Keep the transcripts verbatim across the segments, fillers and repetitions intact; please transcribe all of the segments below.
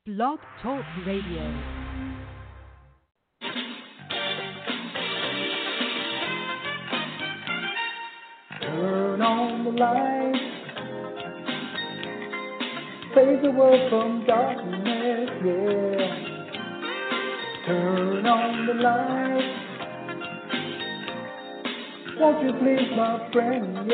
Blog Talk Radio. Turn on the light, save the world from darkness, yeah. Turn on the light, won't you please, my friend,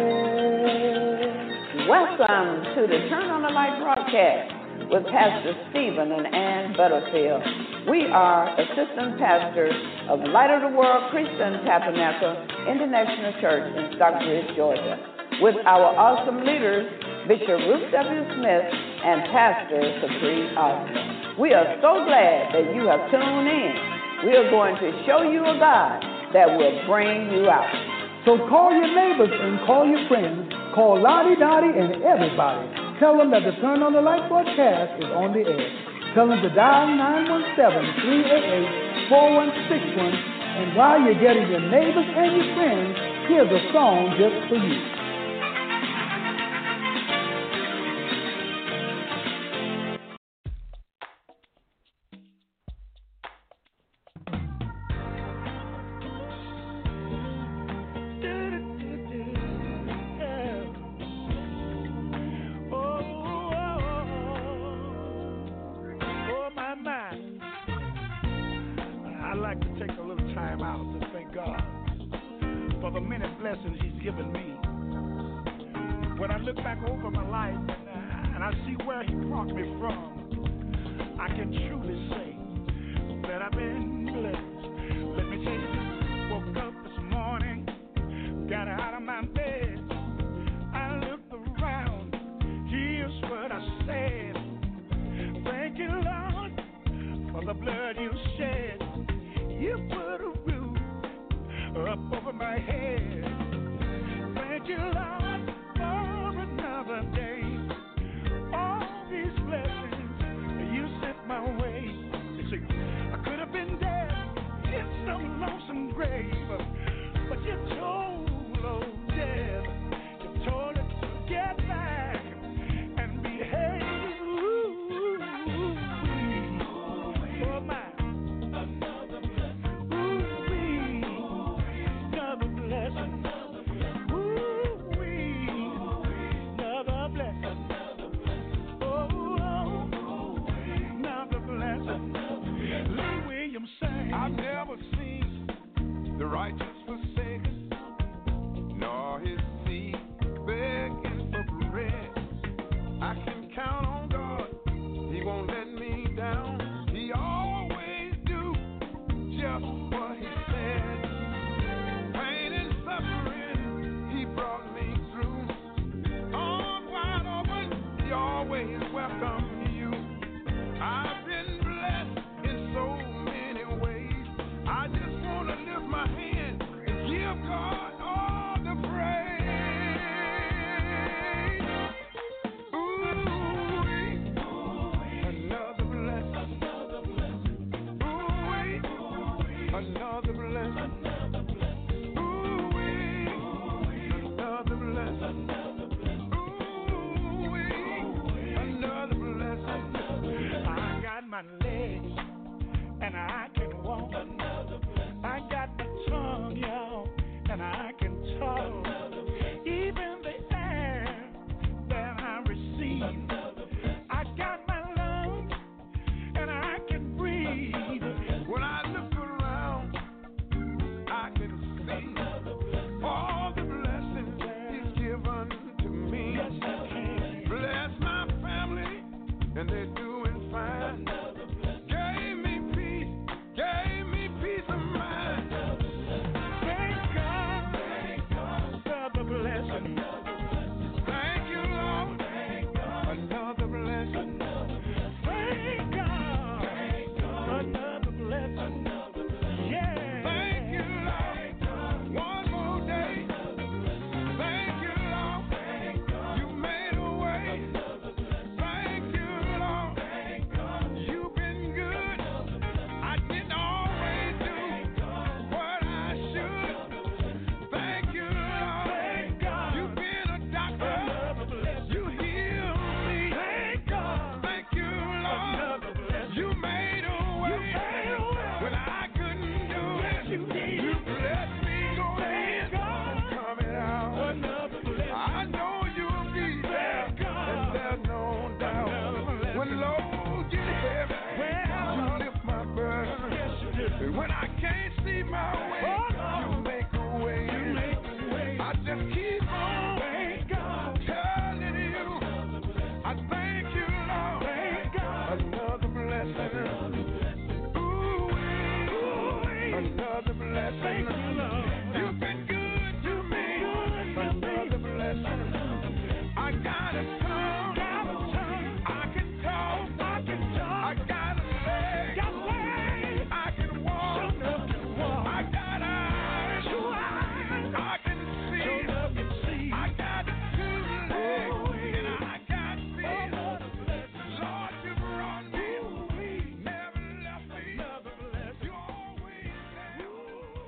yeah. Welcome to the Turn on the Light broadcast with Pastor Stephen and Ann Butterfield. We are assistant pastors of Light of the World Christian Tabernacle International Church in Stockbridge, Georgia, with our awesome leaders, Bishop Ruth W. Smith and Pastor Capri Austin. We are so glad that you have tuned in. We are going to show you a God that will bring you out. So call your neighbors and call your friends. Call Lottie Dottie and everybody. Tell them that the Turn on the Light broadcast is on the air. Tell them to dial nine one seven, three eight eight, four one six one. And while you're getting your neighbors and your friends, here's a song just for you. But you told, oh, yeah. When I can't see my way, you make a way. I just keep on telling you, I thank you, Lord. Another blessing. Ooh, another blessing. You've been good to me. Another blessing. I got a tongue. I can talk. I got a leg. I can walk. I got eyes. I can see. I got two legs. And I got feet. Lord, you brought me. Never left me. You always there. You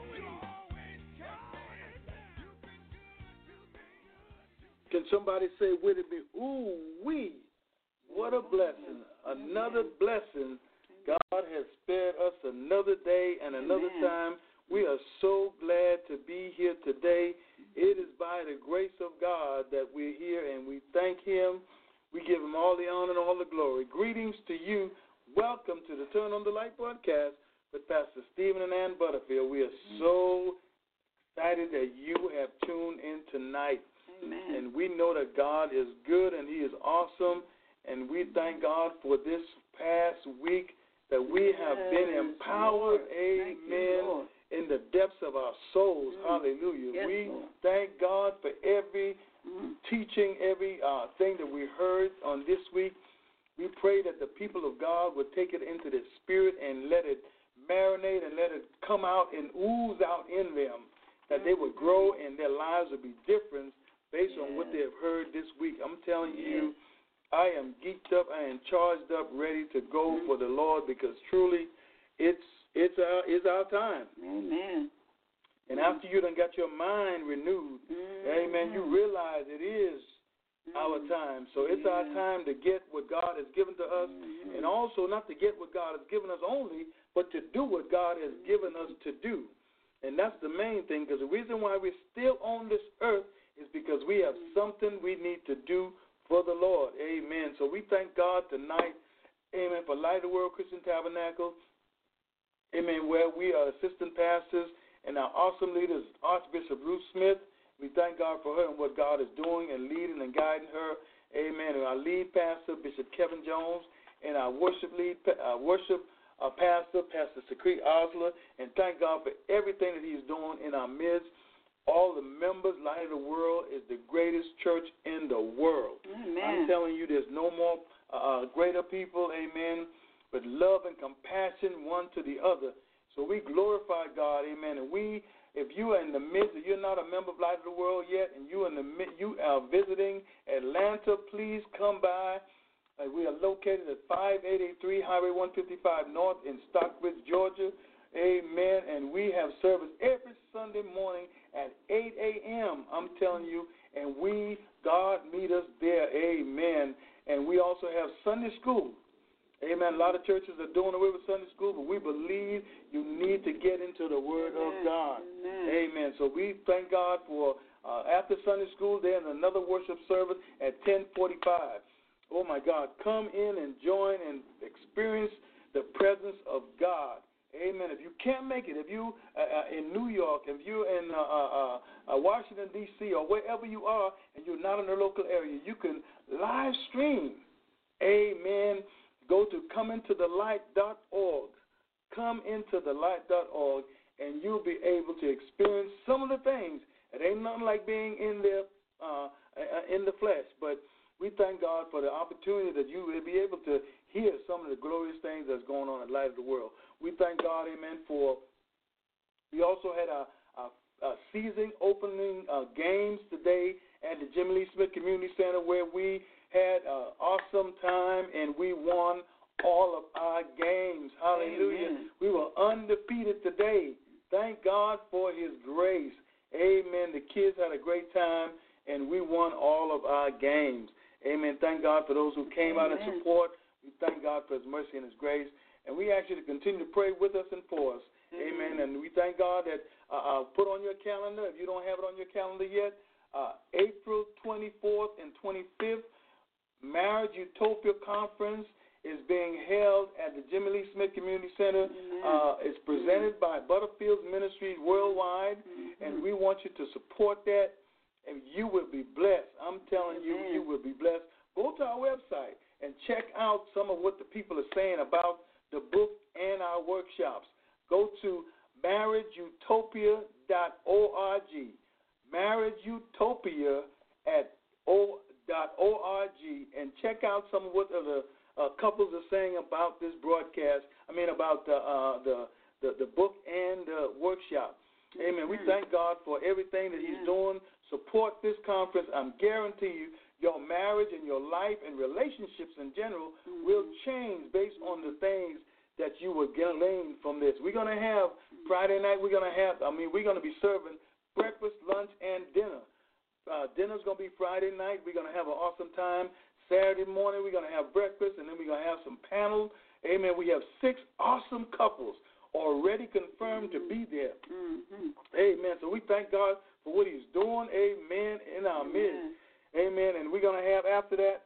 always kept me. You've been good to me. Can somebody say with it be, ooh, wee, what a blessing. Another blessing. God has spared us another day and another Amen. time. We are so glad to be here today. It is by the grace of God that we're here, and we thank him. We give him all the honor and all the glory. Greetings to you. Welcome to the Turn on the Light broadcast with Pastor Stephen and Ann Butterfield. We are so excited that you have tuned in tonight. Amen. And we know that God is good and he is awesome. And we thank God for this past week that we have been Yes, empowered, Lord. Thank you, amen, Lord. in the depths of our souls. Mm. Hallelujah. Yes, we Lord. thank God for every Mm. teaching, every uh, thing that we heard on this week. We pray that the people of God would take it into their spirit and let it marinate and let it come out and ooze out in them, that they would grow and their lives would be different based on what Yes. they have heard this week. I'm telling Yes. you, I am geeked up, I am charged up, ready to go Mm-hmm. for the Lord, because truly it's it's our, it's our time. Amen. And after you done got your mind renewed, Mm-hmm. amen, you realize it is our time. So it's our Yeah. time to get what God has given to us, Mhm. and also not to get what God has given us only, but to do what God has given us to do. And that's the main thing, because the reason why we're still on this earth is because we have something we need to do for the Lord. Amen. So we thank God tonight, amen, for Light of the World Christian Tabernacle, amen, where we are assistant pastors, and our awesome leader is Archbishop Ruth Smith. We thank God for her and what God is doing and leading and guiding her. Amen. And our lead pastor, Bishop Kevin Jones, and our worship lead, uh, worship uh, pastor, Pastor Secrete Osler. And thank God for everything that he's doing in our midst. All the members, Light of the World is the greatest church in the world. Amen. I'm telling you, there's no more uh, greater people, amen, with love and compassion one to the other. So we glorify God, amen. And we, if you are in the midst, if you're not a member of Light of the World yet, and you in the you are visiting Atlanta, please come by. Uh, we are located at five eight eight three Highway one fifty-five North in Stockbridge, Georgia. Amen. And we have service every Sunday morning at eight a.m. I'm telling you, and we, God, meet us there. Amen. And we also have Sunday school. Amen. A lot of churches are doing away with Sunday school, but we believe you need to get into the Word Amen. of God. Amen. Amen. So we thank God for uh, after Sunday school, there's another worship service at ten forty-five. Oh, my God. Come in and join and experience the presence of God. Amen. If you can't make it, if you uh, uh, in New York, if you're in uh, uh, uh, Washington, D C, or wherever you are, and you're not in the local area, you can live stream. Amen. Go to come into the light dot org. come into the light dot org, and you'll be able to experience some of the things. It ain't nothing like being in there uh, in the flesh, but we thank God for the opportunity that you will be able to hear some of the glorious things that's going on in Light of the World. We thank God, amen, for we also had a, a, a season opening uh, games today at the Jimmy Lee Smith Community Center, where we had an awesome time and we won all of our games. Hallelujah. Amen. We were undefeated today. Thank God for his grace. Amen. The kids had a great time, and we won all of our games. Amen. Thank God for those who came Amen. out and support. We thank God for his mercy and his grace. And we ask you to continue to pray with us and for us. Amen. Amen. And we thank God that uh, uh, put on your calendar, if you don't have it on your calendar yet, uh, April twenty-fourth and twenty-fifth, Marriage Utopia Conference is being held at the Jimmy Lee Smith Community Center. Uh, it's presented by Butterfield Ministries Worldwide, mm-hmm. and we want you to support that, and you will be blessed. I'm telling you, you will be blessed. Go to our website and check out some of what the people are saying about the book and our workshops. Go to marriage utopia dot org, marriage utopia at o dot org, and check out some of what the uh, couples are saying about this broadcast. I mean, about the uh, the, the the book and the workshop. Amen. We thank God for everything that He's doing. Support this conference. I'm guarantee you, your marriage and your life and relationships in general mm-hmm. will change based on the things that you will gain from this. We're going to have Friday night, we're going to have, I mean, we're going to be serving breakfast, lunch, and dinner. Uh, dinner's going to be Friday night. We're going to have an awesome time. Saturday morning, we're going to have breakfast, and then we're going to have some panels. Amen. We have six awesome couples already confirmed to be there. Mm-hmm. Amen. So we thank God for what He's doing. Amen. In our midst. Amen. And we're going to have, after that,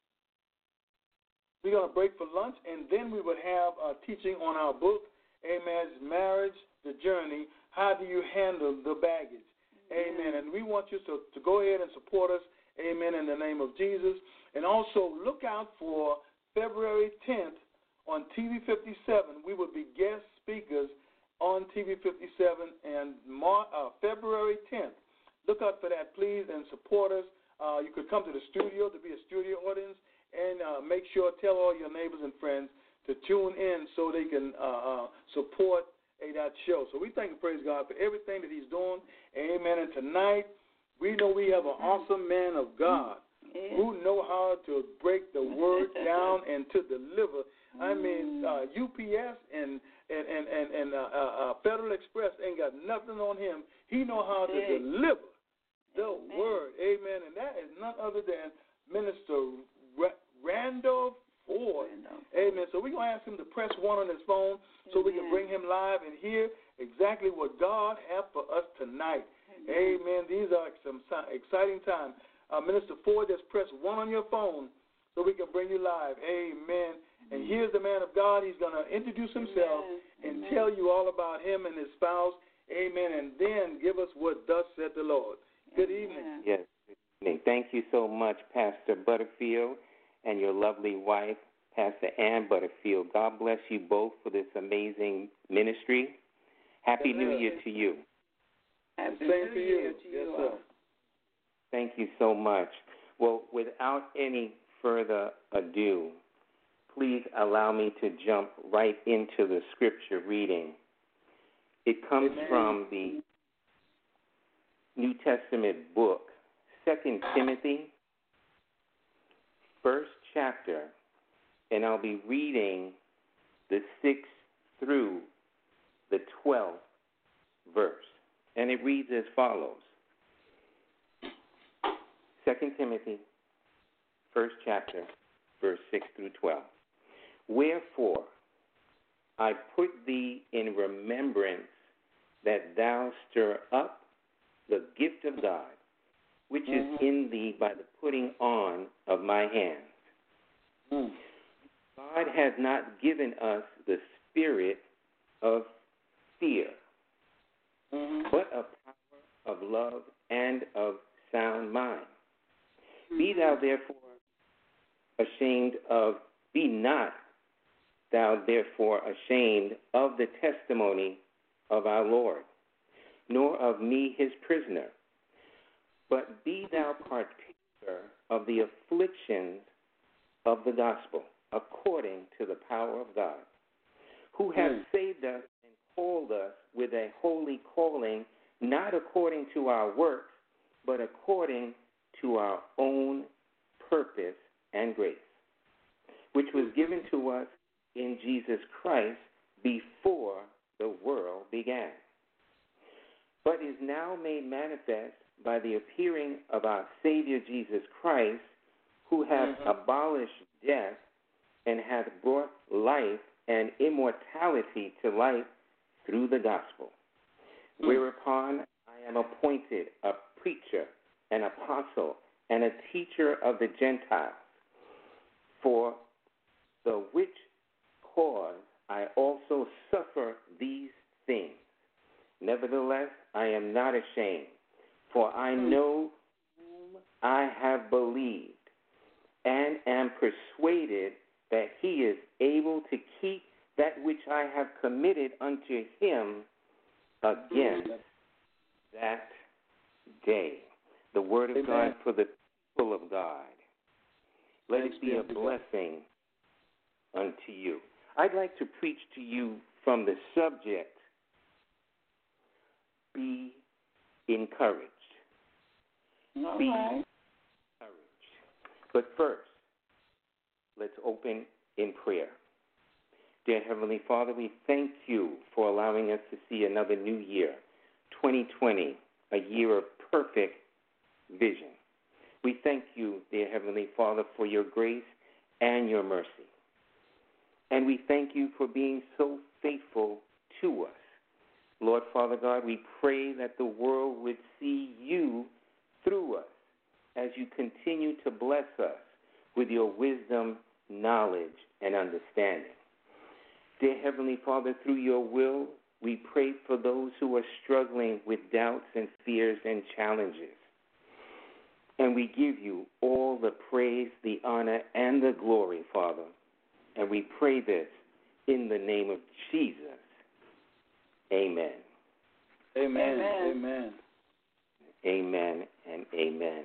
we're going to break for lunch, and then we would have a teaching on our book, Amen, Marriage, the Journey. How do you handle the baggage? Amen. And we want you to, to go ahead and support us, amen, in the name of Jesus. And also look out for February tenth on T V fifty-seven. We will be guest speakers on T V fifty-seven, and Mar- uh, February tenth. Look out for that, please, and support us. Uh, you could come to the studio to be a studio audience, and uh, make sure, tell all your neighbors and friends to tune in so they can uh, uh, support a, that show. So we thank and praise God for everything that He's doing. Amen. And tonight, we know we have an awesome man of God yeah. who know how to break the word down and to deliver. I mean, uh, U P S and and and and, and uh, uh, Federal Express ain't got nothing on him. He know how to yeah. deliver the Amen. Word. Amen. And that is none other than Minister Randolph Ford. Randolph. Amen. So we're going to ask him to press one on his phone so Amen. We can bring him live and hear exactly what God has for us tonight. Amen. Amen. These are some exciting times. Uh, Minister Ford, just press one on your phone so we can bring you live. Amen. And here's the man of God. He's going to introduce himself Amen. And Amen. Tell you all about him and his spouse. Amen. And then give us what thus said the Lord. Good Amen. Evening. Yes. Thank you so much, Pastor Butterfield, and your lovely wife, Pastor Ann Butterfield. God bless you both for this amazing ministry. Happy New Year to you. Happy Same to you. To you. Yes, sir. Thank you so much. Well, without any further ado, please allow me to jump right into the scripture reading. It comes Amen. From the New Testament book, Second Timothy, first chapter, and I'll be reading the sixth through the twelfth verse. And it reads as follows. Second Timothy, first chapter, verse six through twelve. Wherefore, I put thee in remembrance that thou stir up the gift of God, which mm-hmm. is in thee by the putting on of my hands. Mm. God has not given us the spirit of fear, mm-hmm. but of power, of love, and of sound mind. Mm-hmm. Be thou therefore ashamed of, be not thou therefore ashamed of the testimony of our Lord, nor of me his prisoner, but be thou partaker of the afflictions of the gospel, according to the power of God, who has mm. saved us and called us with a holy calling, not according to our works, but according to our own purpose and grace, which was given to us in Jesus Christ before the world began, but is now made manifest by the appearing of our Savior Jesus Christ, who hath mm-hmm. abolished death and hath brought life and immortality to light through the gospel, mm-hmm. whereupon I am appointed a preacher, an apostle, and a teacher of the Gentiles, for the which cause I also suffer these things. Nevertheless, I am not ashamed, for I know whom I have believed, and am persuaded that he is able to keep that which I have committed unto him against that day. The word of Amen. God for the people of God. Let Thanks it be a be to God. blessing unto you. I'd like to preach to you from the subject, be encouraged. All be right. encouraged. But first, let's open in prayer. Dear Heavenly Father, we thank you for allowing us to see another new year, twenty twenty, a year of perfect vision. We thank you, dear Heavenly Father, for your grace and your mercy. And we thank you for being so faithful to us. Lord Father God, we pray that the world would see you through us as you continue to bless us with your wisdom, knowledge, and understanding. Dear Heavenly Father, through your will, we pray for those who are struggling with doubts and fears and challenges. And we give you all the praise, the honor, and the glory, Father. And we pray this in the name of Jesus. Amen. Amen. Amen. Amen. Amen and amen.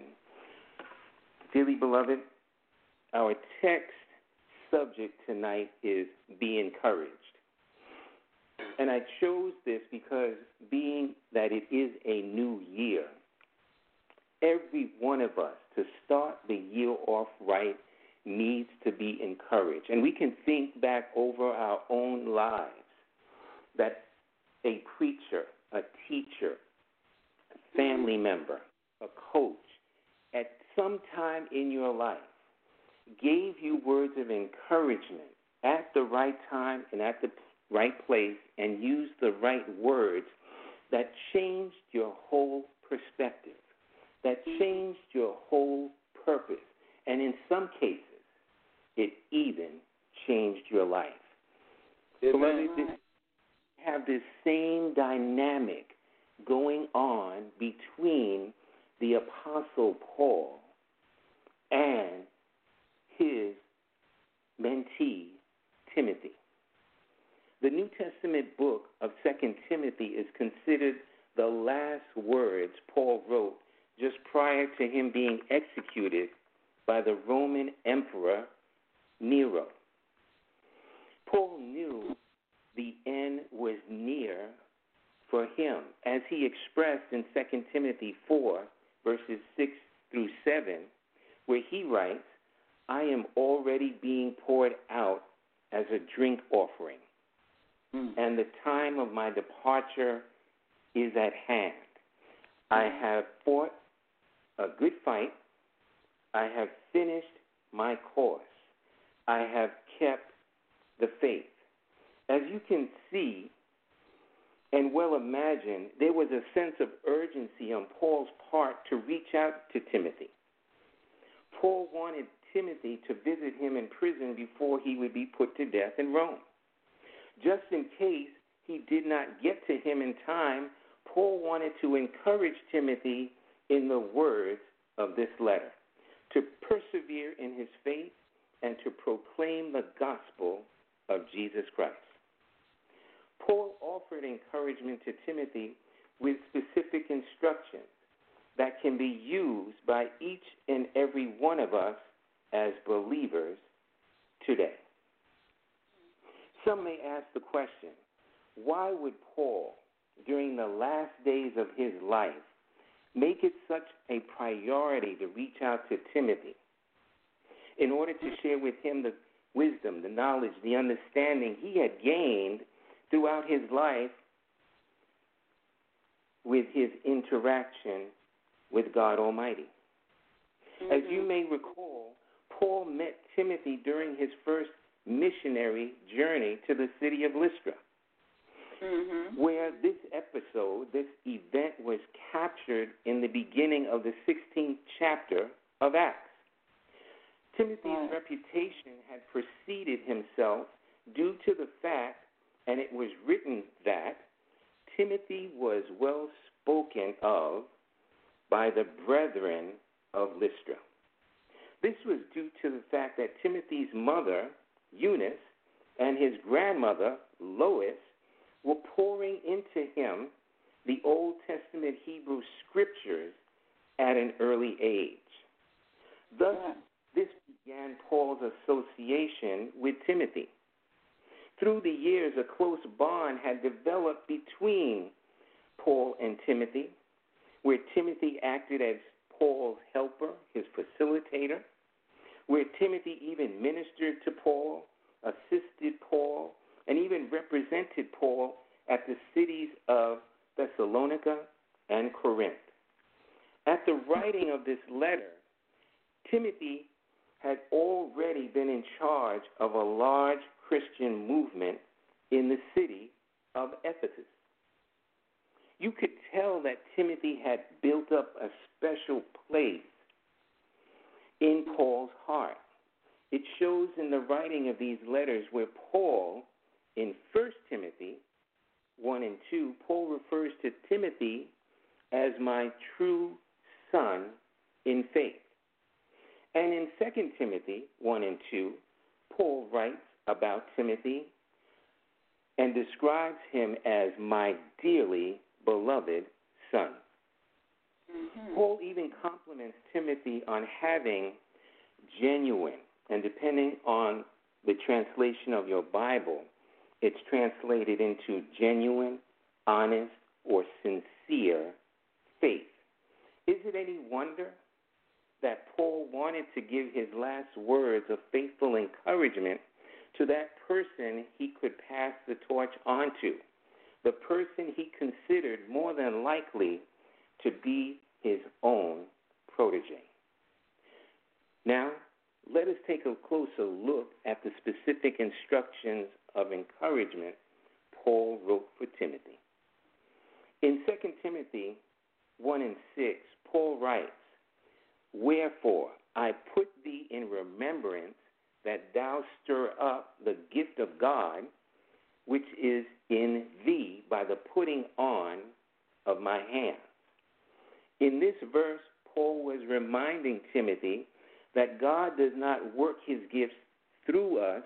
Dearly beloved, our text subject tonight is be encouraged. And I chose this because being that it is a new year, every one of us to start the year off right needs to be encouraged. And we can think back over our own lives that a preacher, a teacher, a family member, a coach, at some time in your life gave you words of encouragement at the right time and at the right place and used the right words that changed your whole perspective, that changed your whole purpose, and in some cases, it even changed your life. Amen. Beloved, this, have this same dynamic going on between the Apostle Paul and his mentee, Timothy. The New Testament book of Second Timothy is considered the last words Paul wrote just prior to him being executed by the Roman Emperor Nero. Paul knew the end was near for him, as he expressed in Second Timothy four, verses six through seven, where he writes, I am already being poured out as a drink offering, mm. and the time of my departure is at hand. I have fought a good fight. I have finished my course. I have kept the faith. As you can see and well imagine, there was a sense of urgency on Paul's part to reach out to Timothy. Paul wanted Timothy to visit him in prison before he would be put to death in Rome. Just in case he did not get to him in time, Paul wanted to encourage Timothy in the words of this letter, to persevere in his faith and to proclaim the gospel of Jesus Christ. Paul offered encouragement to Timothy with specific instructions that can be used by each and every one of us as believers today. Some may ask the question, why would Paul, during the last days of his life, make it such a priority to reach out to Timothy in order to share with him the wisdom, the knowledge, the understanding he had gained throughout his life with his interaction with God Almighty? Mm-hmm. As you may recall, Paul met Timothy during his first missionary journey to the city of Lystra, mm-hmm. where this episode, this event was captured in the beginning of the sixteenth chapter of Acts. Timothy's Right. reputation had preceded himself due to the fact, and it was written that, Timothy was well spoken of by the brethren of Lystra. This was due to the fact that Timothy's mother, Eunice, and his grandmother, Lois, were pouring into him the Old Testament Hebrew scriptures at an early age. Thus, Yeah. this began Paul's association with Timothy. Through the years, a close bond had developed between Paul and Timothy, where Timothy acted as Paul's helper, his facilitator, where Timothy even ministered to Paul, assisted Paul, and even represented Paul at the cities of Thessalonica and Corinth. At the writing of this letter, Timothy had already been in charge of a large Christian movement in the city of Ephesus. You could tell that Timothy had built up a special place in Paul's heart. It shows in the writing of these letters where Paul, in First Timothy one and two, Paul refers to Timothy as my true son in faith. And in Second Timothy one and two, Paul writes about Timothy and describes him as my dearly beloved son. Mm-hmm. Paul even compliments Timothy on having genuine, and depending on the translation of your Bible, it's translated into genuine, honest, or sincere faith. Is it any wonder that Paul wanted to give his last words of faithful encouragement to that person he could pass the torch on to, the person he considered more than likely to be his own protege? Now, let us take a closer look at the specific instructions of encouragement Paul wrote for Timothy. In Second Timothy one and six, Paul writes, "Wherefore I put thee in remembrance that thou stir up the gift of God, which is in thee by the putting on of my hands." In this verse, Paul was reminding Timothy that God does not work his gifts through us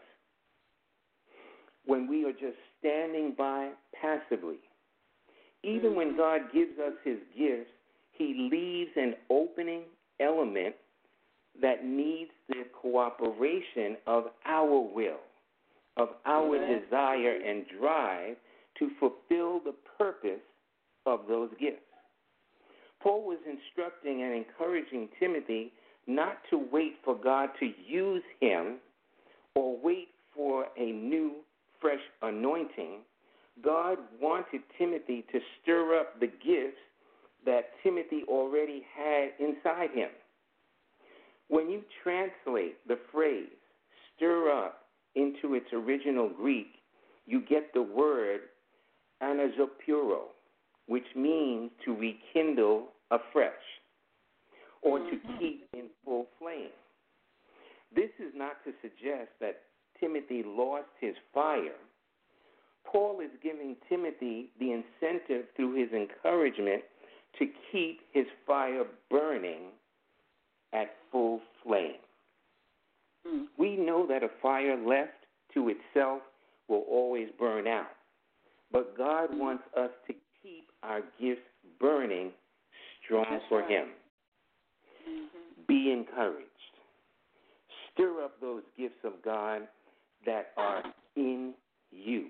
when we are just standing by passively. Even when God gives us his gifts, he leaves an opening element that needs the cooperation of our will, of our Amen. desire and drive to fulfill the purpose of those gifts. Paul was instructing and encouraging Timothy not to wait for God to use him or wait for a new, fresh anointing. God wanted Timothy to stir up the gifts that Timothy already had inside him. When you translate the phrase stir up into its original Greek, you get the word anazopuro, which means to rekindle afresh or to keep in full flame. This is not to suggest that Timothy lost his fire. Paul is giving Timothy the incentive through his encouragement to keep his fire burning at full flame. Mm. We know that a fire left to itself will always burn out, but God wants us to keep our gifts burning strong That's for right. him. Mm-hmm. Be encouraged. Stir up those gifts of God that are in you.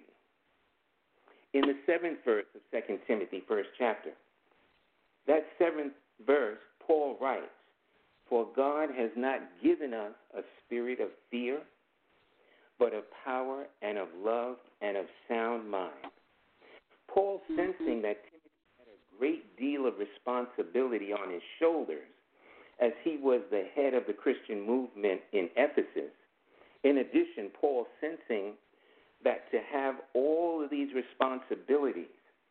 In the seventh verse of Second Timothy, first chapter, that seventh verse, Paul writes, "For God has not given us a spirit of fear, but of power and of love and of sound mind." Paul, sensing that Timothy had a great deal of responsibility on his shoulders, as he was the head of the Christian movement in Ephesus. In addition, Paul, sensing that to have all of these responsibilities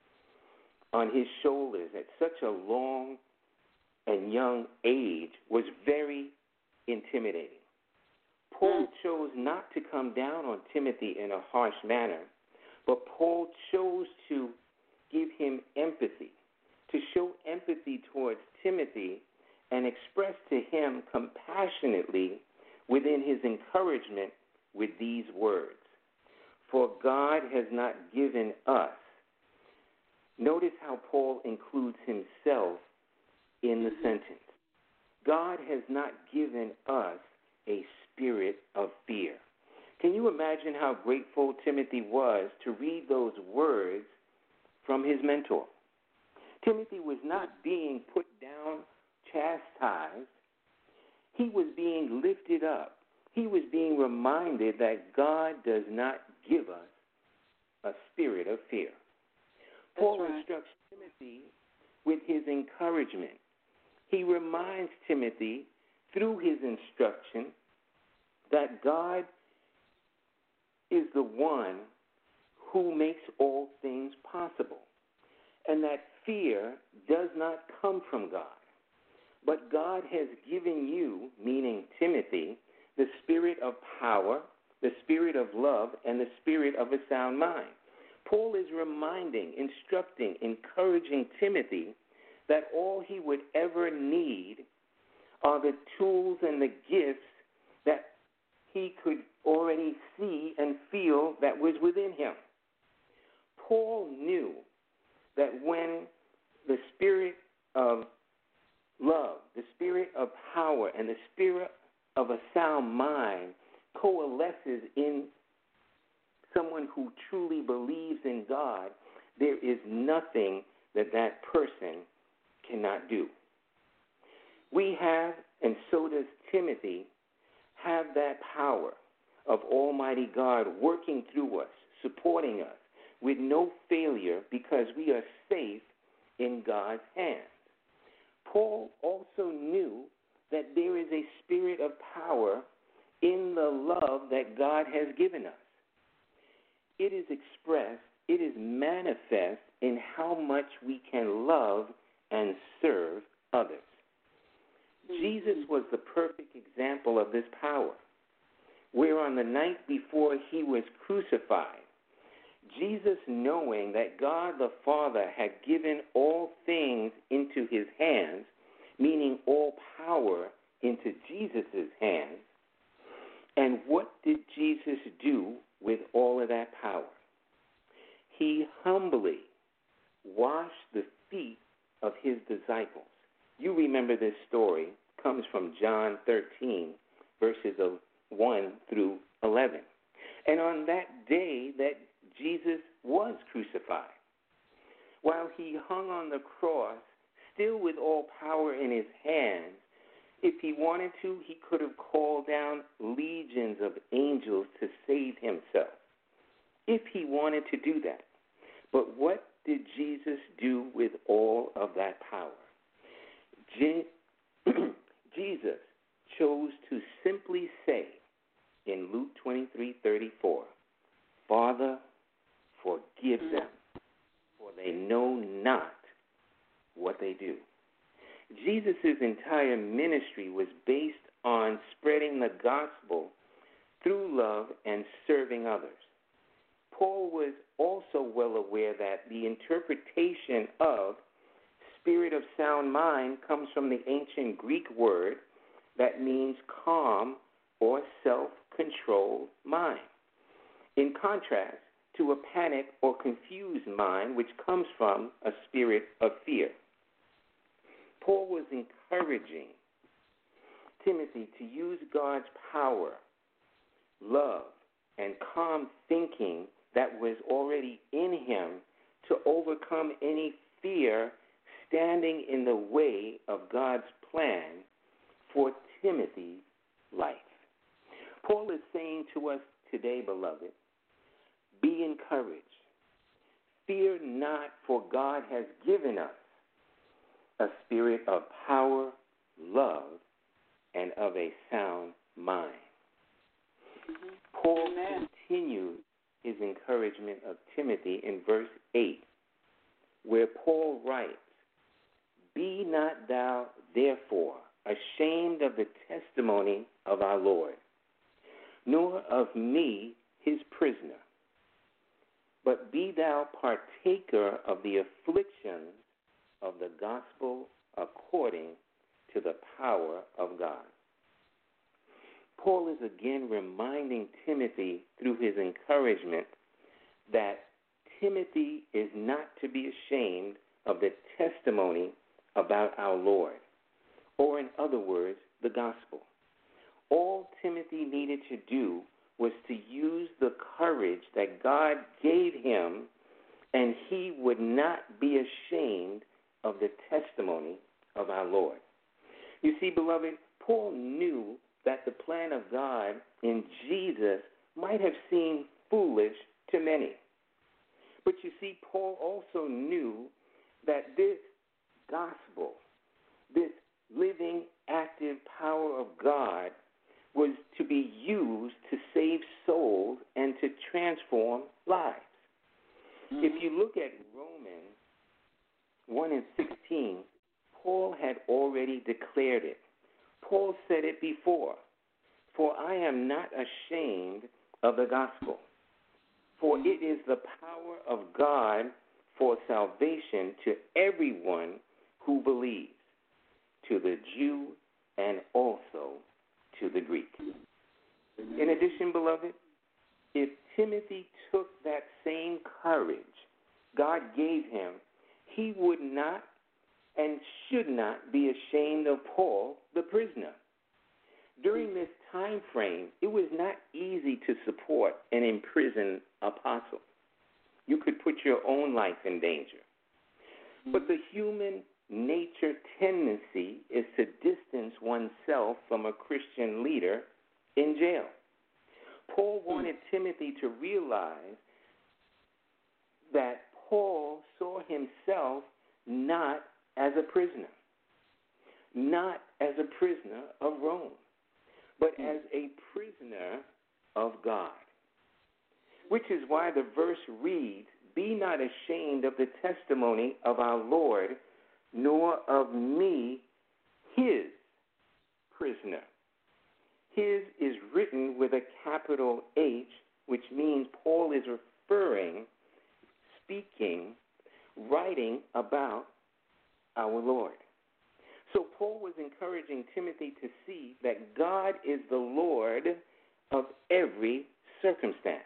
on his shoulders at such a long and young age was very intimidating. Paul chose not to come down on Timothy in a harsh manner, but Paul chose to give him empathy, to show empathy towards Timothy and express to him compassionately within his encouragement with these words. For God has not given us. Notice how Paul includes himself in the sentence. God has not given us a spirit of fear. Can you imagine how grateful Timothy was to read those words from his mentor? Timothy was not being put down, chastised. He was being lifted up. He was being reminded that God does not give us a spirit of fear. That's Paul right. instructs Timothy with his encouragement. He reminds Timothy through his instruction that God is the one who makes all things possible, and that fear does not come from God. But God has given you, meaning Timothy, the spirit of power, the spirit of love, and the spirit of a sound mind. Paul is reminding, instructing, encouraging Timothy that all he would ever need are the tools and the gifts that he could already see and feel that was within him. Paul knew that when the spirit of love, the spirit of power, and the spirit of a sound mind coalesces in someone who truly believes in God, there is nothing that that person cannot do. We have, and so does Timothy, have that power of Almighty God working through us, supporting us, with no failure because we are safe in God's hands. Paul also knew that there is a spirit of power in the love that God has given us. It is expressed, it is manifest in how much we can love and serve others. Jesus was the perfect example of this power, where on the night before he was crucified, Jesus, knowing that God the Father had given all things into his hands, meaning all power into Jesus' hands, and what did Jesus do with all of that power? He humbly washed the feet of his disciples. You remember this story. It comes from John thirteen, verses one through eleven. And on that day that Jesus was crucified, while he hung on the cross, still with all power in his hands, if he wanted to, he could have called down legions of angels to save himself, if he wanted to do that. But what did Jesus do with all of that power? Je- Jesus chose to simply say in Luke twenty-three thirty-four, Father, forgive them, for they know not what they do. Jesus' entire ministry was based on spreading the gospel through love and serving others. Paul was also well aware that the interpretation of spirit of sound mind comes from the ancient Greek word that means calm or self-controlled mind, in contrast to a panic or confused mind, which comes from a spirit of fear. Paul was encouraging Timothy to use God's power, love, and calm thinking that was already in him to overcome any fear standing in the way of God's plan for Timothy's life. Paul is saying to us today, beloved, be encouraged. Fear not, for God has given us a spirit of power, love, and of a sound mind. Mm-hmm. Paul Amen. continues his encouragement of Timothy in verse eight, where Paul writes, Be not thou therefore ashamed of the testimony of our Lord, nor of me his prisoner, but be thou partaker of the afflictions of the gospel according to the power of God. Paul is again reminding Timothy through his encouragement that Timothy is not to be ashamed of the testimony about our Lord, or in other words, the gospel. All Timothy needed to do was to use the courage that God gave him, and he would not be ashamed of the testimony of our Lord. You see, beloved, Paul knew that the plan of God in Jesus might have seemed foolish to many. But you see, Paul also knew that this gospel, this living, active power of God, was to be used to save souls and to transform lives. Mm-hmm. If you look at Romans one and sixteen, Paul had already declared it. Paul said it before, "For I am not ashamed of the gospel, for it is the power of God for salvation to everyone who believes, to the Jew and also to the Greek." In addition, beloved, if Timothy took that same courage God gave him, he would not and should not be ashamed of Paul, the prisoner. During this time frame, it was not easy to support an imprisoned apostle. You could put your own life in danger. But the human nature tendency is to distance oneself from a Christian leader in jail. Paul wanted Timothy to realize that Paul saw himself not as a prisoner, not as a prisoner of Rome, but as a prisoner of God. Which is why the verse reads, "Be not ashamed of the testimony of our Lord, nor of me, his prisoner." His is written with a capital H, which means Paul is referring, speaking, writing about our Lord. So Paul was encouraging Timothy to see that God is the Lord of every circumstance.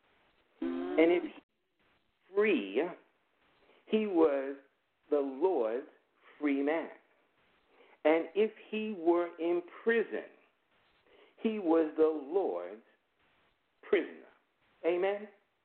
And if he's free, he was the Lord's free man. And if he were in prison, he was the Lord's prisoner. Amen?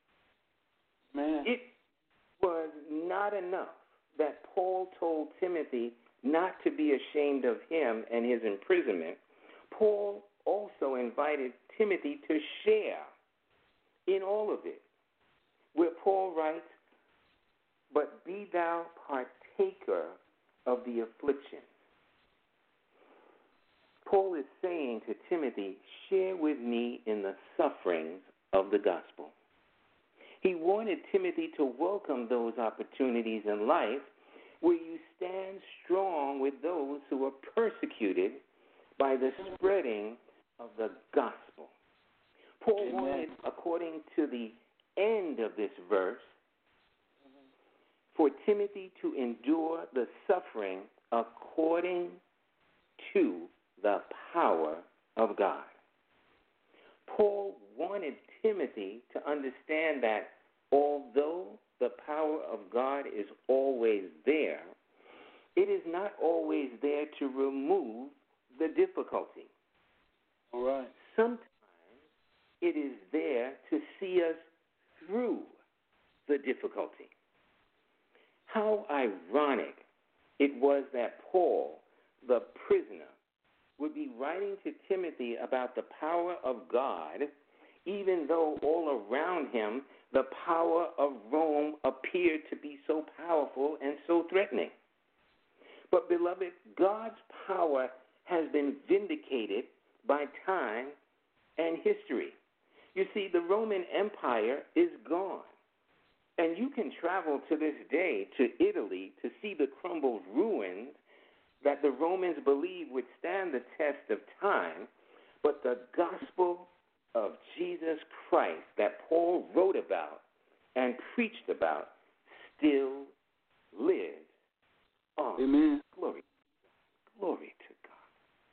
Man. It was not enough that Paul told Timothy not to be ashamed of him and his imprisonment. Paul also invited Timothy to share in all of it, where Paul writes, "But be thou partaker of the affliction." Paul is saying to Timothy, share with me in the sufferings of the gospel. He wanted Timothy to welcome those opportunities in life where you stand strong with those who are persecuted by the spreading of the gospel. Paul Amen. wanted, according to the end of this verse, for Timothy to endure the suffering according to the power of God. Paul wanted Timothy to understand that although the power of God is always there, it is not always there to remove the difficulty. All right. Sometimes it is there to see us through the difficulty. How ironic it was that Paul, the prisoner, would be writing to Timothy about the power of God, even though all around him the power of Rome appeared to be so powerful and so threatening. But, beloved, God's power has been vindicated by time and history. You see, the Roman Empire is gone. And you can travel to this day to Italy to see the crumbled ruins that the Romans believed would stand the test of time, but the gospel of Jesus Christ that Paul wrote about and preached about still lives on. Amen. Glory. Glory to God.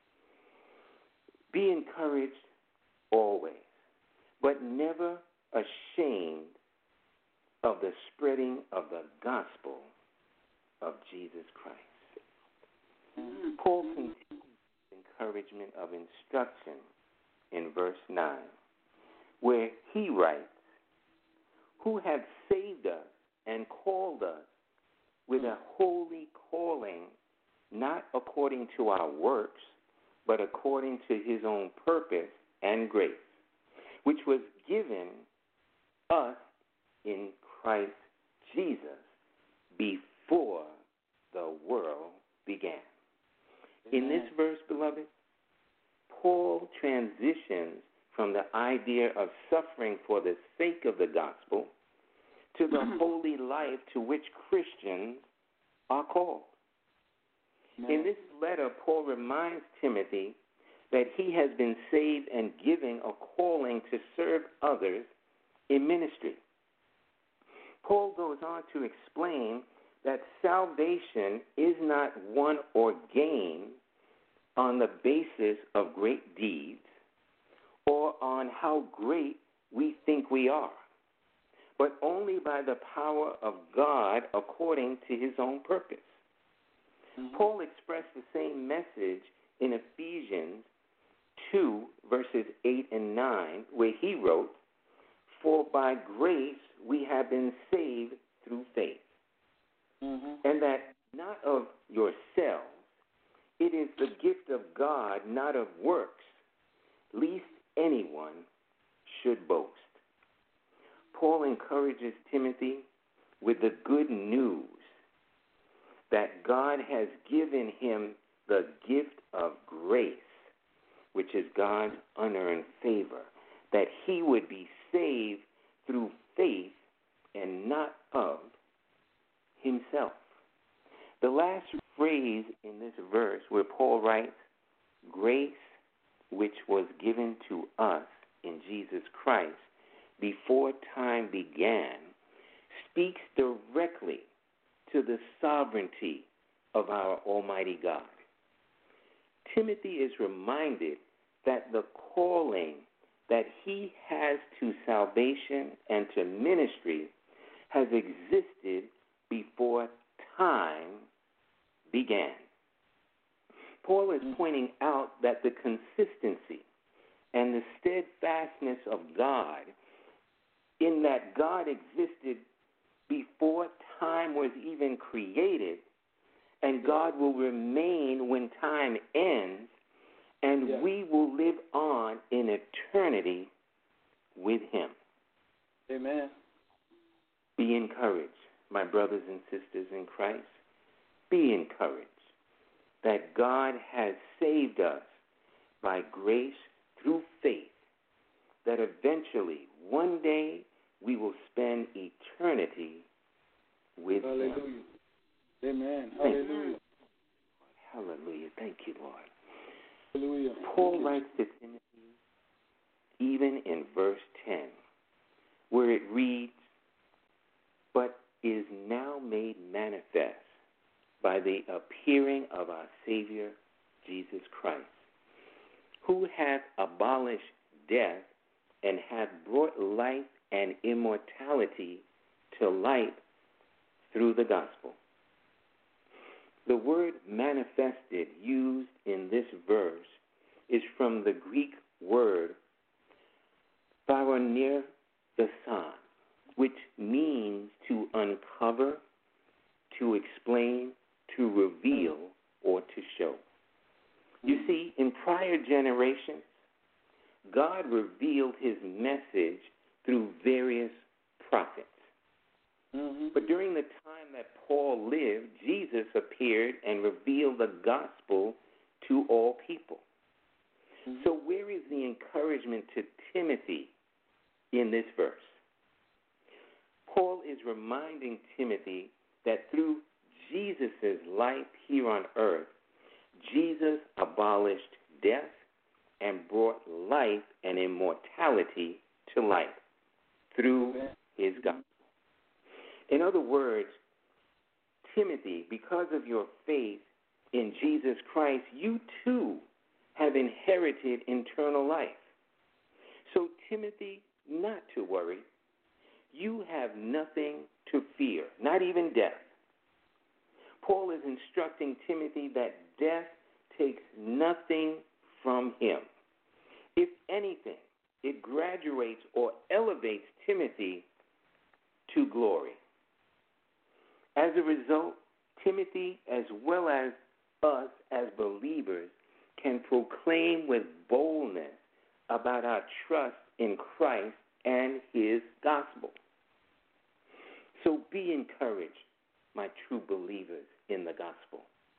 Be encouraged always, but never ashamed of the spreading of the gospel of Jesus Christ. Mm-hmm. Paul continues encouragement of instruction in verse nine, where he writes, who have saved us and called us with a holy calling, not according to our works, but according to his own purpose and grace, which was given us in Christ Jesus before the world began. In this verse, beloved, Paul transitions from the idea of suffering for the sake of the gospel to the holy life to which Christians are called. In this letter, Paul reminds Timothy that he has been saved and given a calling to serve others in ministry. Paul goes on to explain that salvation is not won or gained on the basis of great deeds or on how great we think we are, but only by the power of God according to his own purpose. Mm-hmm. Paul expressed the same message in Ephesians two, verses eight and nine, where he wrote, for by grace we have been saved through faith, mm-hmm. and that not of yourselves, it is the gift of God, not of works, lest anyone should boast. Paul encourages Timothy with the good news that God has given him the gift of grace, which is God's unearned favor, that he would be saved through faith and not of himself. The last phrase in this verse where Paul writes, grace which was given to us in Jesus Christ before time began, speaks directly to the sovereignty of our Almighty God. Timothy is reminded that the calling that he has to salvation and to ministry has existed before time began. Paul is pointing out that the consistency and the steadfastness of God, in that God existed before time was even created, and God will remain when time ends, and yeah. we will live on in eternity with him. Amen. Be encouraged, my brothers and sisters in Christ. Be encouraged that God has saved us by grace through faith, that eventually, one day, we will spend eternity with Hallelujah. him. Amen. Thank Hallelujah. you. Hallelujah. Thank you, Lord. Hallelujah. Paul writes to Timothy, even in verse ten, where it reads, but is now made manifest by the appearing of our Savior, Jesus Christ, who hath abolished death and hath brought life and immortality to light through the gospel. The word manifested used in this verse is from the Greek word pharoneer the son, which means to uncover, to explain, to reveal, or to show. You see, in prior generations, God revealed his message through various prophets. Mm-hmm. But during the time that Paul lived, Jesus appeared and revealed the gospel to all people. Mm-hmm. So where is the encouragement to Timothy in this verse? Paul is reminding Timothy that through Jesus' life here on earth, Jesus abolished death and brought life and immortality to light through his gospel. In other words, Timothy, because of your faith in Jesus Christ, you too have inherited eternal life. So, Timothy, not to worry. You have nothing to fear, not even death. Paul is instructing Timothy that death takes nothing from him. If anything, it graduates or elevates Timothy to glory. As a result, Timothy, as well as us as believers, can proclaim with boldness about our trust in Christ and his gospel. So be encouraged, my true believers in the gospel.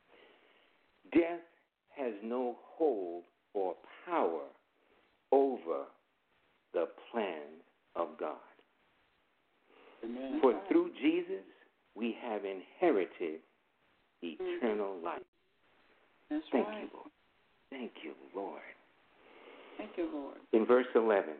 Death has no hold or power over the plans of God. Amen. For through Jesus, we have inherited eternal life. That's Thank right. you, Lord. Thank you, Lord. Thank you, Lord. In verse eleven,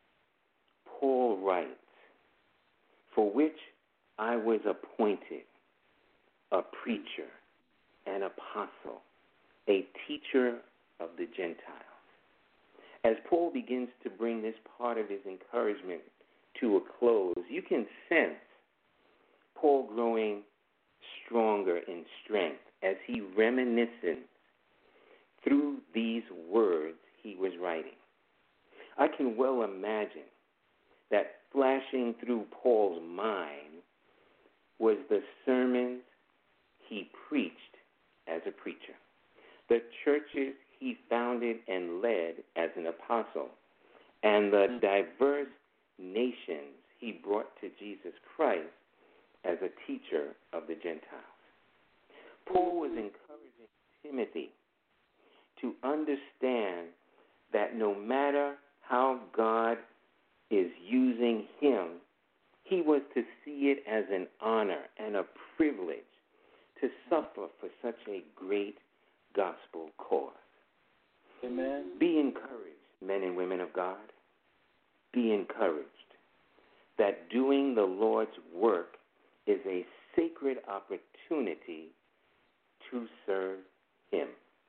Paul writes, "For which I was appointed a preacher, an apostle, a teacher of the Gentiles." As Paul begins to bring this part of his encouragement to a close, you can sense Paul growing stronger in strength as he reminisces through these words he was writing. I can well imagine that flashing through Paul's mind was the sermons he preached as a preacher, the churches he founded and led as an apostle, and the diverse nations he brought to Jesus Christ as a teacher of the Gentiles. Paul was encouraging Timothy to understand that no matter how God is using him, he was to see it as an honor and a privilege to suffer for such a great gospel cause. Amen. Be encouraged, men and women of God. Be encouraged that doing the Lord's work is a sacred opportunity to serve him.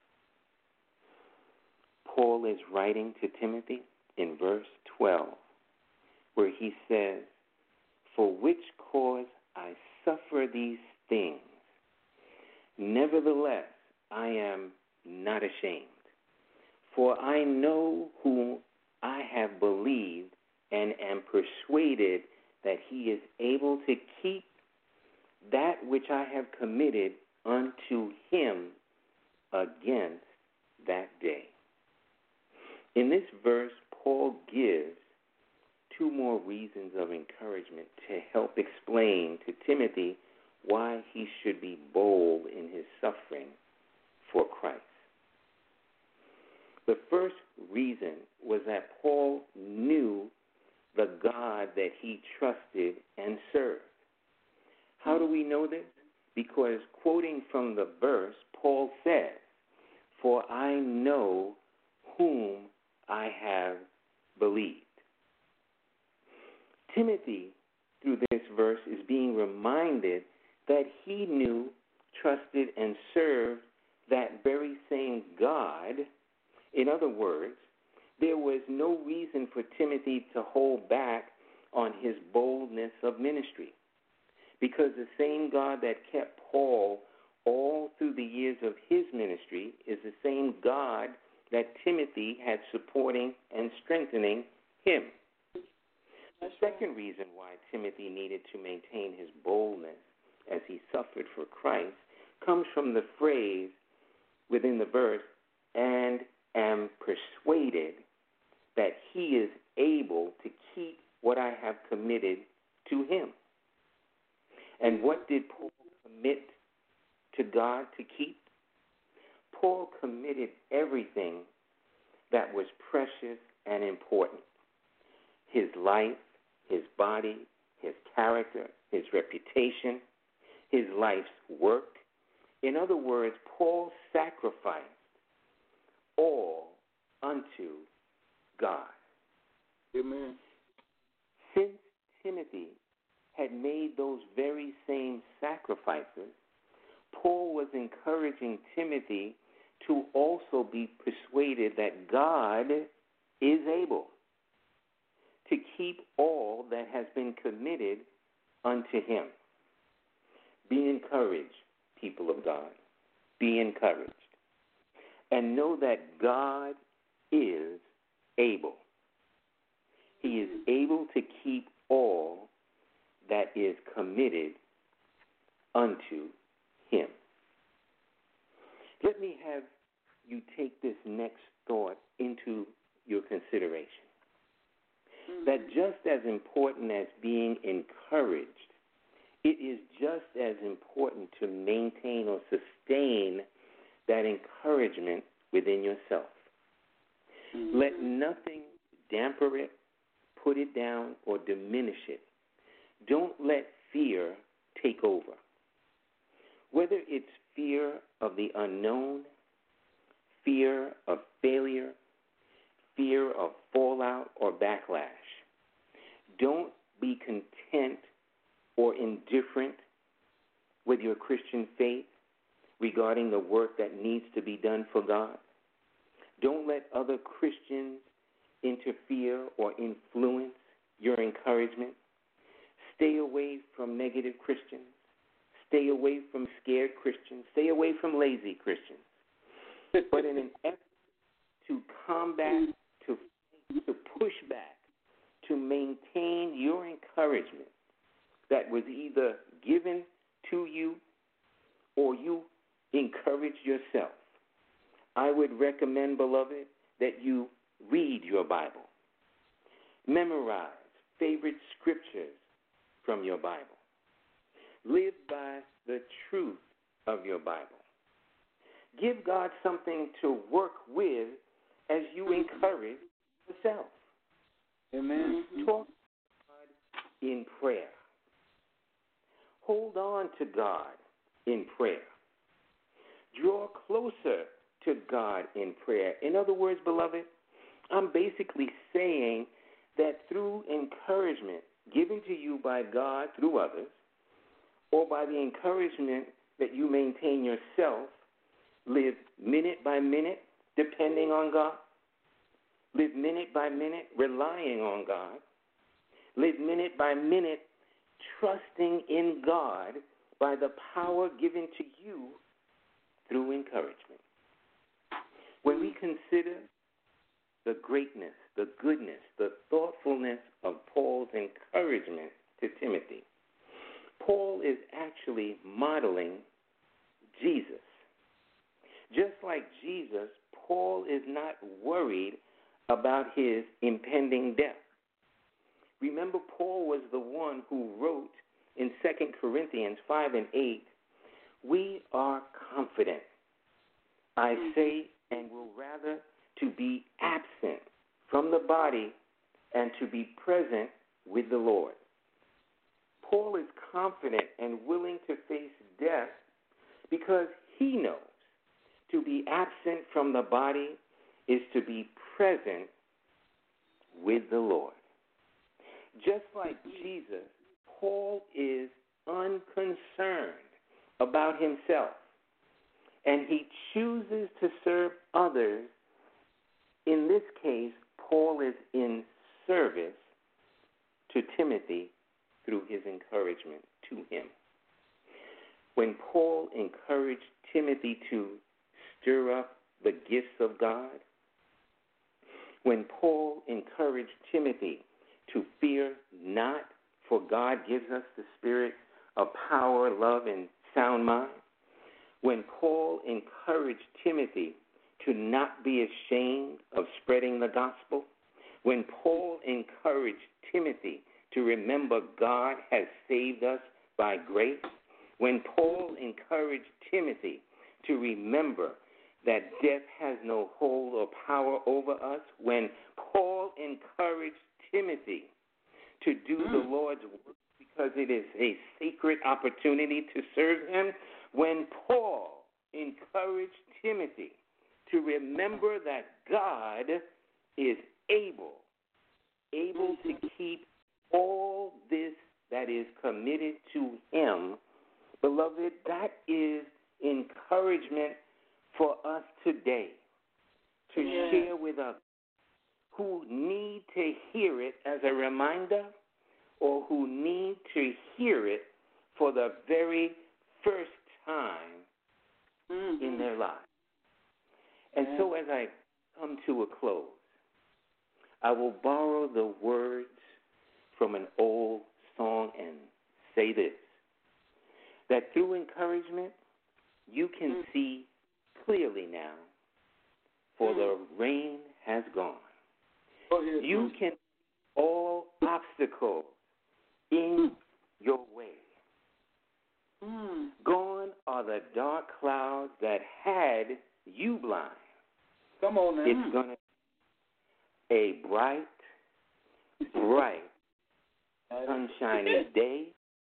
Paul is writing to Timothy in verse twelve, where he says, "For which cause I suffer these things. Nevertheless, I am not ashamed, for I know whom I have believed and am persuaded that he is able to keep that which I have committed unto him against that day." In this verse, Paul gives two more reasons of encouragement to help explain to Timothy why he should be bold in his suffering for Christ. The first reason was that Paul knew the God that he trusted and served. How do we know this? Because quoting from the verse, Paul says, "For I know whom I have believed." Timothy, through this verse, is being reminded that he knew, trusted, and served that very same God. In other words, there was no reason for Timothy to hold back on his boldness of ministry, because the same God that kept Paul all through the years of his ministry is the same God that Timothy had supporting and strengthening him. The second reason why Timothy needed to maintain his boldness as he suffered for Christ comes from the phrase within the verse, "and am persuaded that he is able to keep what I have committed to him." And what did Paul commit to God to keep? Paul committed everything that was precious and important: his life, his body, his character, his reputation, his life's work. In other words, Paul sacrificed all unto God. Amen. Since Timothy had made those very same sacrifices, Paul was encouraging Timothy to also be persuaded that God is able to keep all that has been committed unto him. Be encouraged, people of God. Be encouraged. And know that God is able. He is able to keep all that is committed unto him. Let me have you take this next thought into your consideration. Mm-hmm. That just as important as being encouraged, it is just as important to maintain or sustain that encouragement within yourself. Mm-hmm. Let nothing damper it, put it down, or diminish it. Don't let fear take over. Whether it's fear of the unknown, fear of failure, fear of fallout or backlash, don't be content or indifferent with your Christian faith regarding the work that needs to be done for God. Don't let other Christians interfere or influence your encouragement. Stay away from negative Christians. Stay away from scared Christians. Stay away from lazy Christians. But in an effort to combat, to, to push back, to maintain your encouragement that was either given to you or you encouraged yourself, I would recommend, beloved, that you read your Bible. Memorize favorite scriptures from your Bible. Live by the truth of your Bible. Give God something to work with as you encourage yourself. Amen. Talk to God in prayer. Hold on to God in prayer. Draw closer to God in prayer. In other words, beloved, I'm basically saying that through encouragement given to you by God through others, or by the encouragement that you maintain yourself, live minute by minute depending on God. Live minute by minute relying on God. Live minute by minute trusting in God by the power given to you through encouragement. When we consider the greatness, the goodness, the thoughtfulness of Paul's encouragement to Timothy, Paul is actually modeling Jesus. Just like Jesus, Paul is not worried about his impending death. Remember, Paul was the one who wrote in Second Corinthians five and eight, we are confident, I say, and will rather to be absent from the body and to be present with the Lord. Paul is confident and willing to face death because he knows to be absent from the body is to be present with the Lord. Just like Jesus, Paul is unconcerned about himself, and he chooses to serve others. In this case, Paul is in service to Timothy through his encouragement to him. When Paul encouraged Timothy to stir up the gifts of God, when Paul encouraged Timothy to fear not, for God gives us the spirit of power, love, and sound mind, when Paul encouraged Timothy to not be ashamed of spreading the gospel, when Paul encouraged Timothy to remember God has saved us by grace, when Paul encouraged Timothy to remember that death has no hold or power over us, when Paul encouraged Timothy to do mm. the Lord's work because it is a sacred opportunity to serve him, when Paul encouraged Timothy to remember that God is able, able to keep all this that is committed to him. Beloved, that is encouragement for us today to Yeah. share with others who need to hear it as a reminder or who need to hear it for the very first time Mm-hmm. in their lives. And Yeah. so as I come to a close, I will borrow the words from an old song and say this, that through encouragement, you can Mm. see clearly now, for Mm. the rain has gone. Go ahead. You can see all obstacles in your way. Mm. Gone are the dark clouds that had you blind. Come on now. It's going to be a bright, bright, sunshiny day,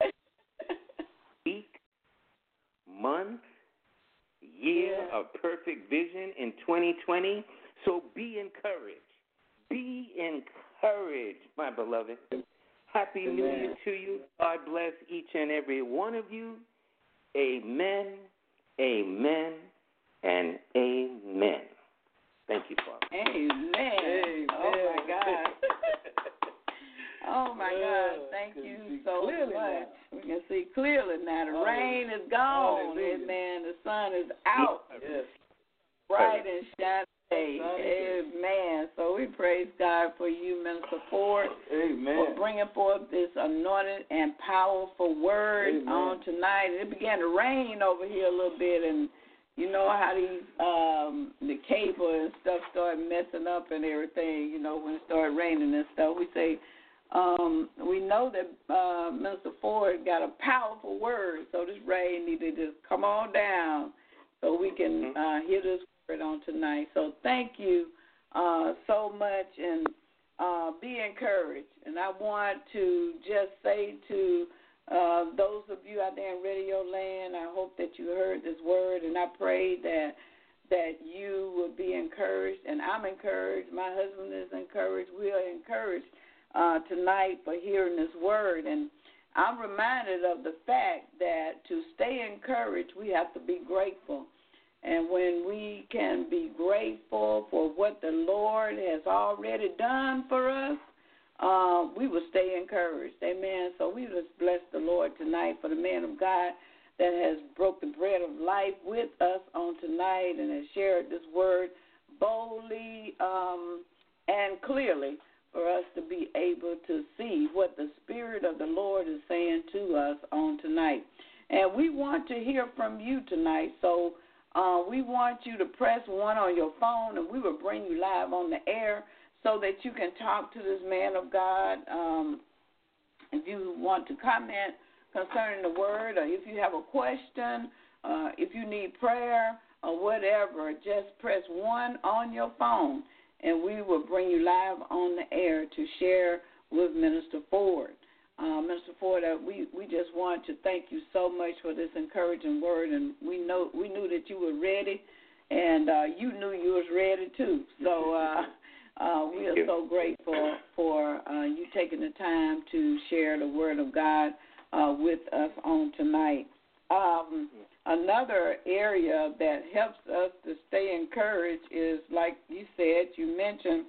week, month, year Yeah. of perfect vision in twenty twenty. So be encouraged. Be encouraged, my beloved. Happy New Amen. Year to you. God bless each and every one of you. Amen, amen, and amen. Thank you, Father. Amen. Amen. Oh, my God. Oh, my Yeah. God. Thank Can you see so clearly much. now. We can see clearly now. The Hallelujah. rain is gone. Hallelujah. Amen. The sun is out. Yes. Bright and shining. Sunny day. Amen. So we praise God for you, Minister Ford, for Amen. bringing forth this anointed and powerful word Amen. on tonight. It began to rain over here a little bit, and you know how these um, the cable and stuff started messing up and everything. You know when it started raining and stuff. We say um, we know that uh, Minister Ford got a powerful word, so this rain needed to just come on down so we can uh, hear this word on tonight. So thank you uh, so much, and uh, be encouraged. And I want to just say to uh, those of you out there in Radio Land, I hope that you heard this word, and I pray that that you will be encouraged, and I'm encouraged. My husband is encouraged. We are encouraged uh, tonight for hearing this word, and I'm reminded of the fact that to stay encouraged, we have to be grateful. And when we can be grateful for what the Lord has already done for us, uh, we will stay encouraged. Amen. So we just bless the Lord tonight for the man of God that has broke the bread of life with us on tonight and has shared this word boldly um, and clearly for us to be able to see what the Spirit of the Lord is saying to us on tonight. And we want to hear from you tonight, so uh, we want you to press one on your phone, and we will bring you live on the air so that you can talk to this man of God. Um, if you want to comment concerning the word, or if you have a question, uh, if you need prayer or whatever, just press one on your phone, and we will bring you live on the air to share with Minister Ford. Uh, Minister Ford, uh, we, we just want to thank you so much for this encouraging word, and we know we knew that you were ready, and uh, you knew you was ready too. So uh, uh, we are so grateful for uh, you taking the time to share the word of God uh, with us on tonight. Um, another area that helps us to stay encouraged is, like you said, you mentioned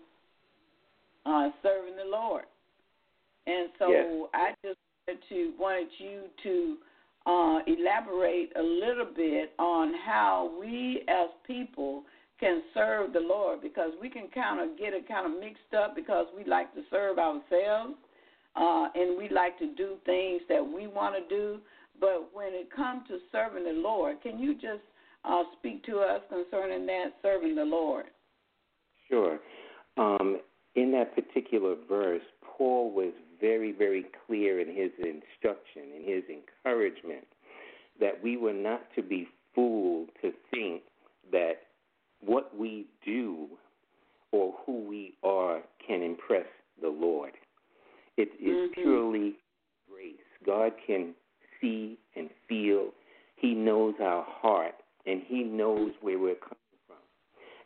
uh, serving the Lord. And so Yes. I just wanted, to, wanted you to uh, elaborate a little bit on how we as people can serve the Lord, because we can kind of get it kind of mixed up because we like to serve ourselves uh, and we like to do things that we want to do. But when it comes to serving the Lord, can you just uh, speak to us concerning that, serving the Lord? Sure. Um, in that particular verse, Paul was very, very clear in his instruction, in his encouragement, that we were not to be fooled to think that what we do or who we are can impress the Lord. It is Mm-hmm. purely grace. God can see and feel. He knows our heart, and he knows where we're coming from.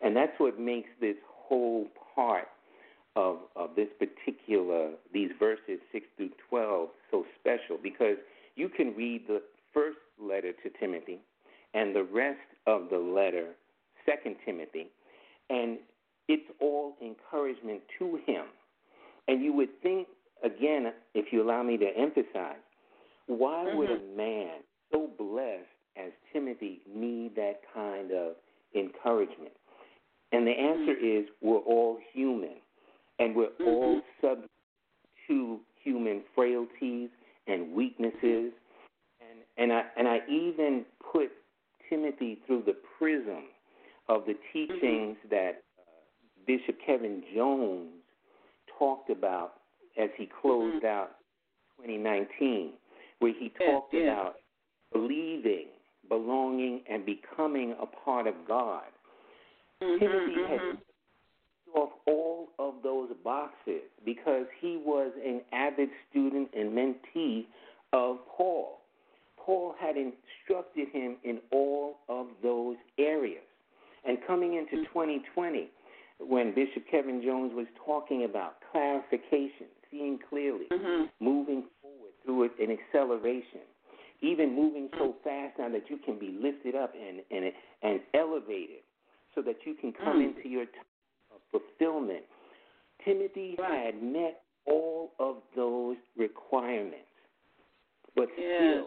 And that's what makes this whole part of, of this particular, these verses six through twelve so special, because you can read the first letter to Timothy and the rest of the letter, Second Timothy, and it's all encouragement to him. And you would think, again, if you allow me to emphasize, why mm-hmm. would a man so blessed as Timothy need that kind of encouragement? And the answer mm-hmm. is we're all human, and we're mm-hmm. all subject to human frailties and weaknesses. And, and, I, and I even put Timothy through the prism of the teachings mm-hmm. that uh, Bishop Kevin Jones talked about as he closed mm-hmm. out twenty nineteen, where he talked yeah, yeah. about believing, belonging, and becoming a part of God. Mm-hmm, Timothy mm-hmm. had ticked off all of those boxes because he was an avid student and mentee of Paul. Paul had instructed him in all of those areas. And coming into mm-hmm. twenty twenty, when Bishop Kevin Jones was talking about clarification, seeing clearly, mm-hmm. moving forward through an acceleration, even moving so fast now that you can be lifted up and and, and elevated so that you can come mm. into your time of fulfillment. Timothy right. had met all of those requirements. But yes.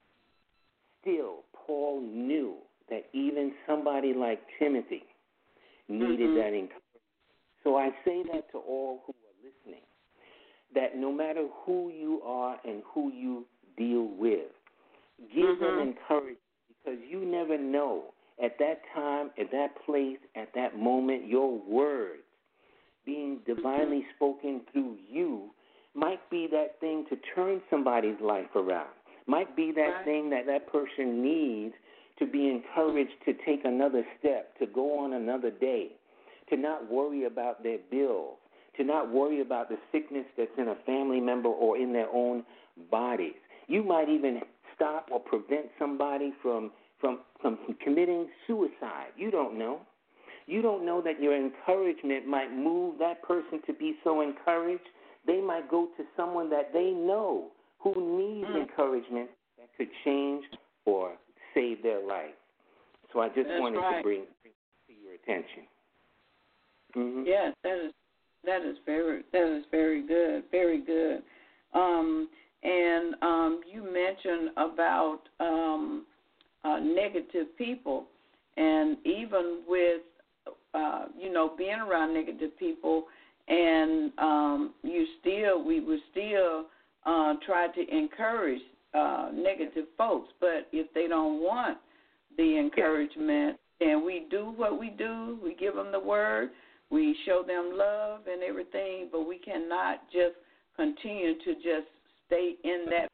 still, still, Paul knew that even somebody like Timothy needed mm-hmm. that encouragement. So I say that to all who are listening, that no matter who you are and who you deal with, give mm-hmm. them encouragement, because you never know at that time, at that place, at that moment, your words being divinely spoken through you might be that thing to turn somebody's life around, might be that right. thing that that person needs to be encouraged to take another step, to go on another day, to not worry about their bills, to not worry about the sickness that's in a family member or in their own bodies. You might even stop or prevent somebody from, from, from committing suicide. You don't know. You don't know that your encouragement might move that person to be so encouraged. They might go to someone that they know who needs mm. encouragement that could change or save their life. So I just That's wanted right. to bring, bring to your attention. Mm-hmm. Yes, that is that is very that is very good, very good. Um, and um, you mentioned about um, uh, negative people, and even with uh, you know being around negative people, and um, you still we would still uh, try to encourage uh, negative folks, but if they don't want the encouragement, then we do what we do. We give them the word. We show them love and everything, but we cannot just continue to just stay in that.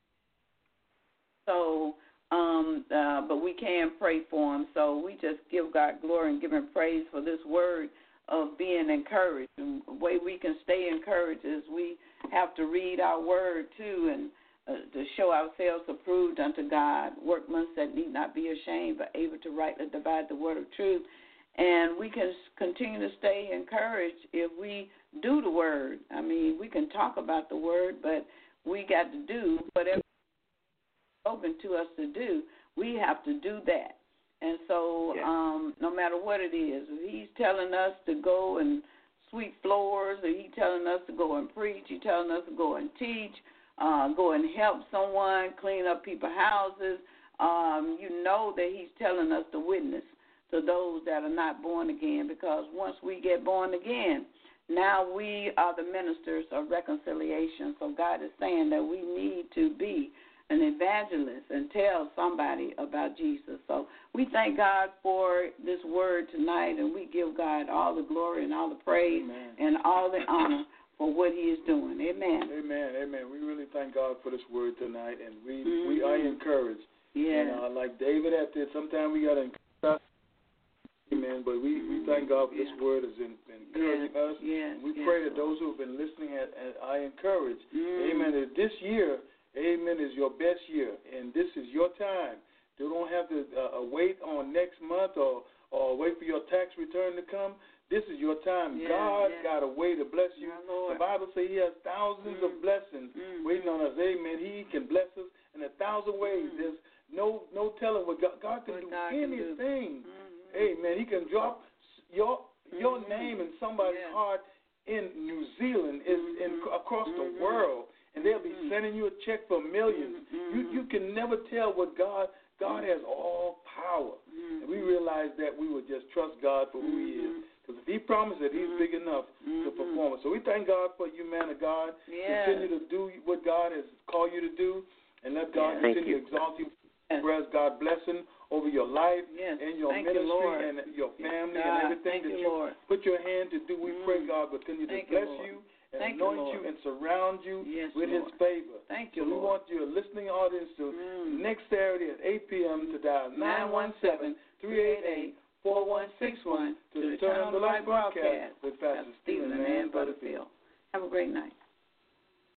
So, um, uh, but we can pray for them. So we just give God glory and give Him praise for this word of being encouraged. And the way we can stay encouraged is we have to read our word too, and uh, to show ourselves approved unto God, workmen that need not be ashamed, but able to rightly divide the word of truth. And we can continue to stay encouraged if we do the word. I mean, we can talk about the word, but we got to do whatever is spoken to us to do. We have to do that. And so yeah. um, no matter what it is, if he's telling us to go and sweep floors, or he's telling us to go and preach, he's telling us to go and teach, uh, go and help someone, clean up people's houses, um, you know that he's telling us to witness to those that are not born again, because once we get born again, now we are the ministers of reconciliation. So God is saying that we need to be an evangelist and tell somebody about Jesus. So we thank God for this word tonight, and we give God all the glory and all the praise Amen. And all the honor for what He is doing. Amen. Amen. Amen. We really thank God for this word tonight, and we mm-hmm. we are encouraged. Yeah. And uh, like David had said, sometimes we got to encourage. Amen. But we, we thank God for this yeah. word has been, been encouraging yeah. us. Yeah. We yeah. pray that those who have been listening at, at, are encouraged. Mm. Amen. That this year, amen, is your best year, and this is your time. You don't have to uh, wait on next month or, or wait for your tax return to come, this is your time. Yeah, God yeah. got a way to bless you. Yeah, Lord. The Bible says He has thousands Mm. of blessings Mm. waiting on us. Amen. He can bless us in a thousand ways. Mm. There's no no telling what God, God can What do God can do. anything. Mm-hmm. Amen. He can drop your your Mhm. name in somebody's Yeah. heart in New Zealand, is in Mhm. across Mhm. the world, and they'll be Mhm. sending you a check for 1000000s Mhm. You you can never tell what God God has all power, Mhm. and we realize that we would just trust God for who He is, Mhm. because if He promised it, He's Mhm. big enough to Mhm. perform it. So we thank God for you, man of God. Yes. Continue to do what God has called you to do, and let God Yes. Thank continue you. to exalt you. Yes. Press God blessing over your life Yes. and your Thank you, ministry Lord. and your Yes, family God. and everything Thank that you, you Lord. put your hand to do. We Mm. pray God will continue Thank to you, bless Lord. you and Thank you, anoint Lord. you and surround you Yes, with Lord. His favor. Thank you, So we Lord. want your listening audience to Mm. next Saturday at eight p.m. to dial nine one seven, three eight eight, four one six one to the Turn on the Light broadcast with Pastor Stephen and Ann Butterfield. Have a great night.